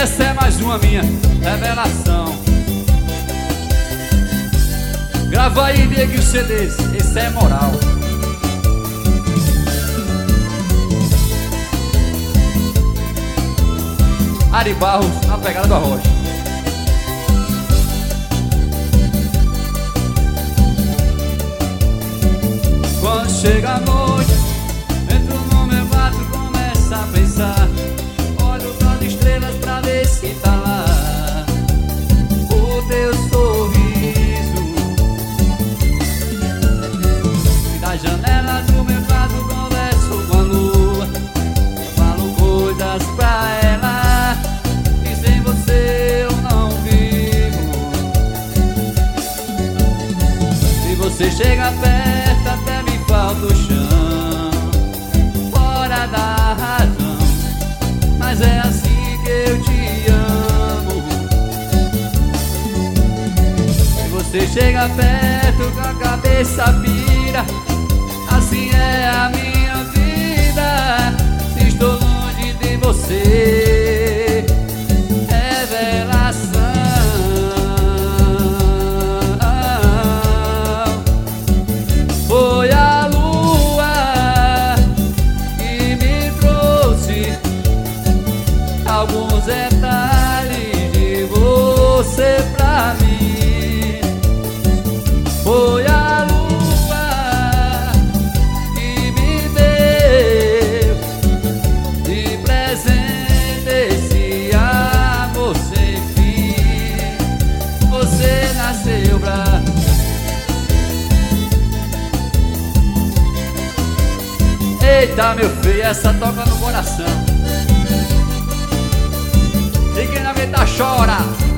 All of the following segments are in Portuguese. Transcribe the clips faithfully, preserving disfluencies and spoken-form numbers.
essa é mais uma minha revelação. Grava aí, Diego, os C Ds, esse é moral. Ari Barros, na pegada do Arrocha. Quando chega a noite, entro no meu quarto e começo a pensar. Olho para as estrelas pra ver se tá lá o teu sorriso. E da janela do meu quarto converso com a lua, falo coisas pra ela, e sem você eu não vivo. Se você chega perto até me falta o chão, fora da razão, mas é assim que eu te amo. Se você chega perto com a cabeça pira, assim é a minha vida. Se estou longe de você, revelação. Foi a lua que me trouxe alguns detalhes de você pra mim. Foi a lua que me deu de presente esse amor sem fim. Você nasceu pra... Eita, meu filho, essa toca no coração. E quem não aguenta chora.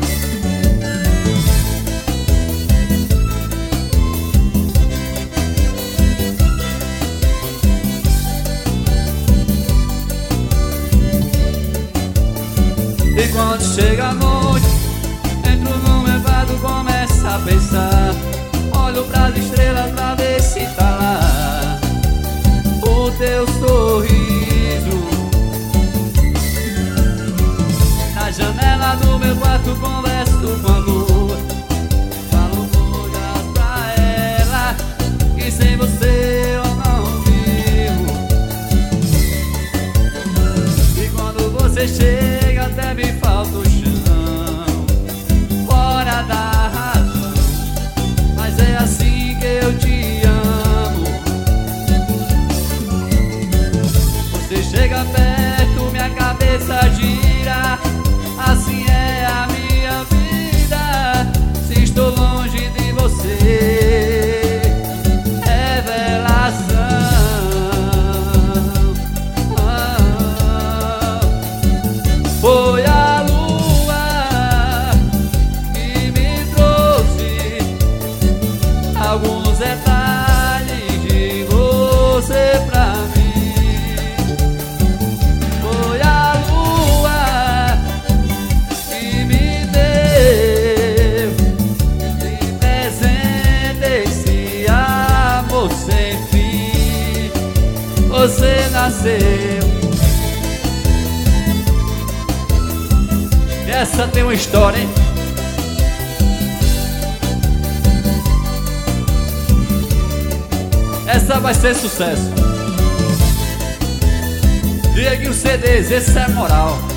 E quando chega a noite, entro no meu quarto e começo a pensar. Olho pras estrelas pra ver se tá lá o teu sorriso. Na janela do meu quarto converso com a lua, falo coisas pra ela, que sem você eu não vivo. E quando você chega até me falta o chão, fora da razão, mas é assim que eu te amo. Você chega perto, minha cabeça gira, assim é a minha vida. Se estou longe de você, revelação. Ah, foi a lua que me trouxe alguns detalhes de você pra mim. Você nasceu. Essa tem uma história, hein? Essa vai ser sucesso. Diego C Ds, esse é moral.